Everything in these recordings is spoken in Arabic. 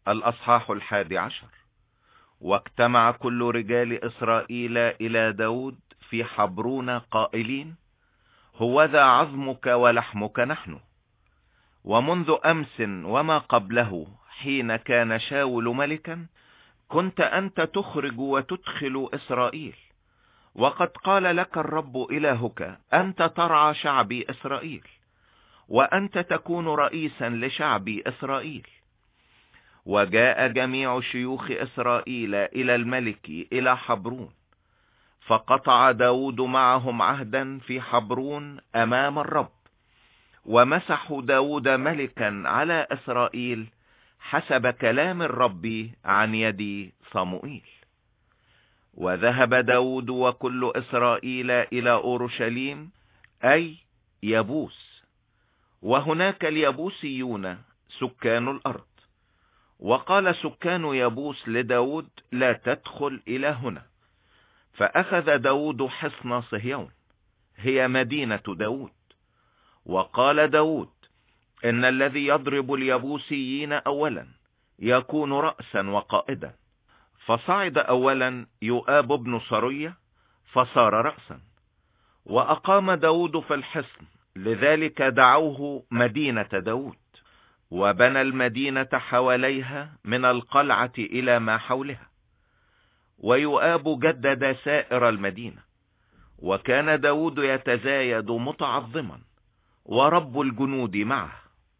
الأصحاح 11. واجتمع كل رجال إسرائيل إلى داود في حبرون قائلين: هوذا عظمك ولحمك نحن. ومنذ أمس وما قبله حين كان شاول ملكا كنت أنت تخرج وتدخل إسرائيل، وقد قال لك الرب إلهك: أنت ترعى شعبي إسرائيل، وأنت تكون رئيسا لشعبي إسرائيل. وجاء جميع شيوخ إسرائيل إلى الملك إلى حبرون، فقطع داود معهم عهدا في حبرون أمام الرب، ومسحوا داود ملكا على إسرائيل حسب كلام الرب عن يد صموئيل. وذهب داود وكل إسرائيل إلى أورشليم أي يبوس، وهناك اليبوسيون سكان الأرض. وقال سكان يبوس لداود: لا تدخل إلى هنا. فأخذ داود حصن صهيون، هي مدينة داود. وقال داود: إن الذي يضرب اليبوسيين أولا يكون رأسا وقائدا. فصعد أولا يؤاب بن صرية فصار رأسا. وأقام داود في الحصن، لذلك دعوه مدينة داود. وبنى المدينة حواليها من القلعة إلى ما حولها. ويؤاب جدد سائر المدينة. وكان داود يتزايد متعظما، ورب الجنود معه.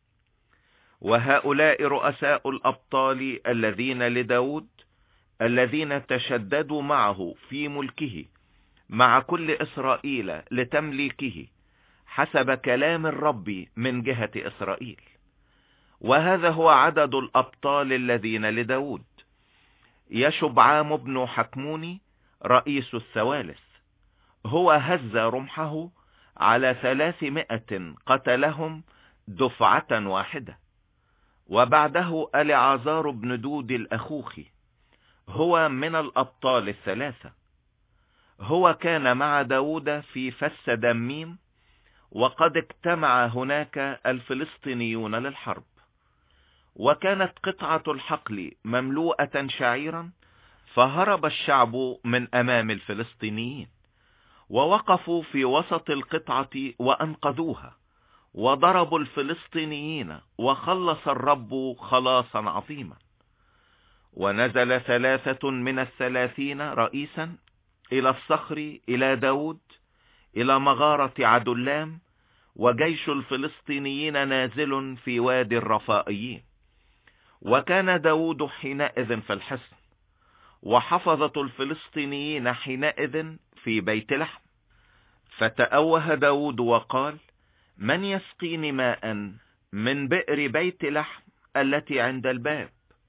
وهؤلاء رؤساء الأبطال الذين لداود، الذين تشددوا معه في ملكه مع كل إسرائيل لتمليكه حسب كلام الرب من جهة إسرائيل. وهذا هو عدد الأبطال الذين لداود: يشبعام بن حكموني رئيس الثوالث، هو هز رمحه على 300 قتلهم دفعة واحدة. وبعده العازار بن دود الأخوخي، هو من الأبطال الثلاثة، هو كان مع داود في فس دميم، وقد اجتمع هناك الفلسطينيون للحرب. وكانت قطعة الحقل مملوءة شعيرا، فهرب الشعب من أمام الفلسطينيين، ووقفوا في وسط القطعة وأنقذوها، وضربوا الفلسطينيين، وخلص الرب خلاصا عظيما. ونزل 3 من 30 رئيسا إلى الصخر إلى داود إلى مغارة عدلام، وجيش الفلسطينيين نازل في وادي الرفائيين. وكان داود حينئذ في الحصن، وحفظة الفلسطينيين حينئذ في بيت لحم. فتأوه داود وقال: من يسقيني ماء من بئر بيت لحم التي عند الباب؟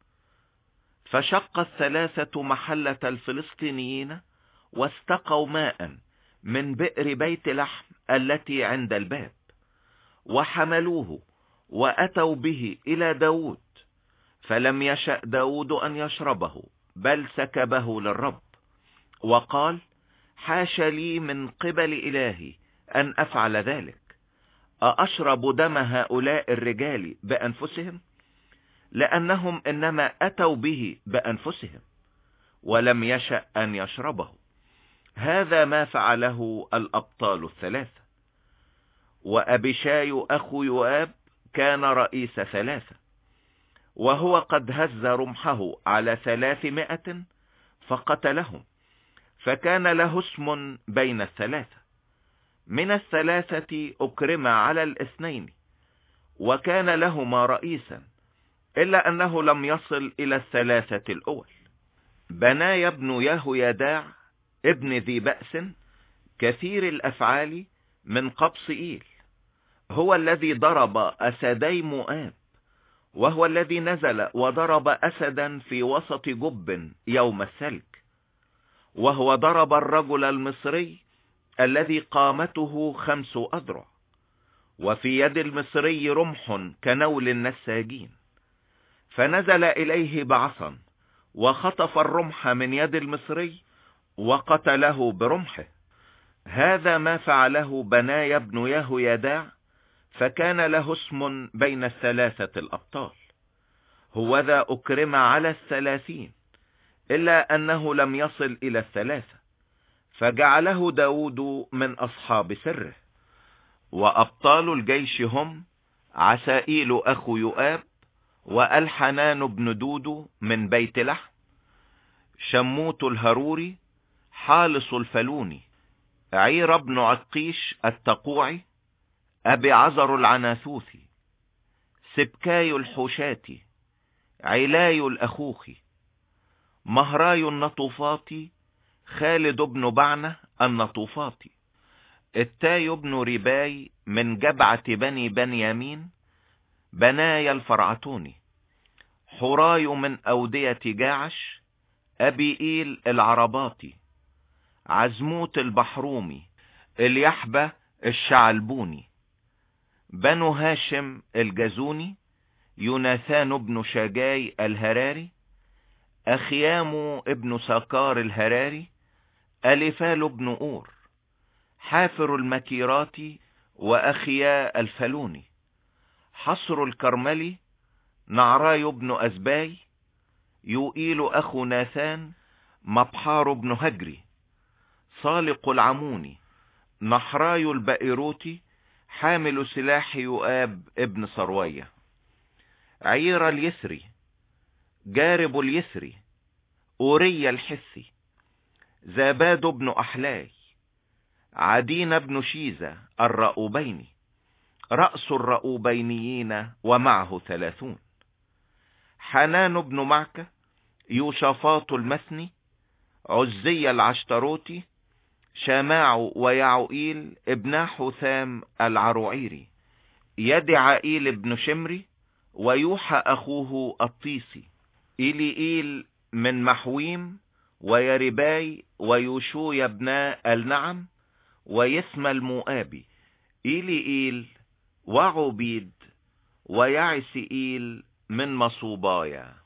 فشق 3 محلة الفلسطينيين، واستقوا ماء من بئر بيت لحم التي عند الباب، وحملوه وأتوا به إلى داود. فلم يشأ داود أن يشربه، بل سكبه للرب، وقال: حاش لي من قبل إلهي أن أفعل ذلك. أأشرب دم هؤلاء الرجال بأنفسهم؟ لأنهم إنما أتوا به بأنفسهم، ولم يشأ أن يشربه. هذا ما فعله الأبطال الثلاثة. وأبيشاي أخو يؤاب كان رئيس 3، وهو قد هز رمحه على 300 فقتلهم، فكان له اسم بين 3. من 3 أكرم على 2، وكان لهما رئيسا، إلا أنه لم يصل إلى 3 الأول. بنايا بن يهويداع ابن ذي بأس كثير الأفعال من قبصئيل، هو الذي ضرب أسدي مؤاب، وهو الذي نزل وضرب أسدا في وسط جب يوم السلك. وهو ضرب الرجل المصري الذي قامته 5 أذرع، وفي يد المصري رمح كنول النساجين، فنزل إليه بعصا وخطف الرمح من يد المصري وقتله برمحه. هذا ما فعله بنايا بن يهويداع، فكان له اسم بين 3 الأبطال. هوذا أكرم على 30، إلا أنه لم يصل إلى 3، فجعله داود من أصحاب سره. وأبطال الجيش هم عسائيل أخو يؤاب، والحنان بن دودو من بيت لحم، شموت الهروري، حالص الفلوني، عير بن عقيش التقوعي، أبي عزر العناثوثي، سبكاي الحوشاتي، علاي الأخوخي، مهراي النطوفاتي، خالد بن بعنة النطوفاتي، التاي بن رباي من جبعة بني بنيامين، بنايا الفرعتوني، حراي من أودية جاعش، أبي إيل العرباطي، عزموت البحرومي، اليحبة الشعلبوني، بنو هاشم الجزوني، يوناثان بن شاجاي الهراري، أخيام ابن ساكار الهراري، ألفال بن أور، حافر المكيرات، وأخيا الفلوني، حصر الكرملي، نعراي بن أزباي، يوئيل أخو ناثان، مبحار بن هجري، صالق العموني، نحراي البئروتي، حامل سلاح يؤاب ابن صروية، عير اليسري، جارب اليسري، أوري الحسي، زاباد بن أحلاي، عدين بن شيزة الرؤوبيني، رأس الرؤوبينيين ومعه 30، حنان بن معكة، يوشافاط المثني، عزي العشتروتي، شماع ويعوئيل ابن حثام العروعيري، يدعائيل بن شمري، ويوحى أخوه الطيسي، إيليئيل من محويم، ويرباي ويوشوي ابن النعم، ويسمى المؤابي، إيليئيل وعبيد ويعسئيل من مصوبايا.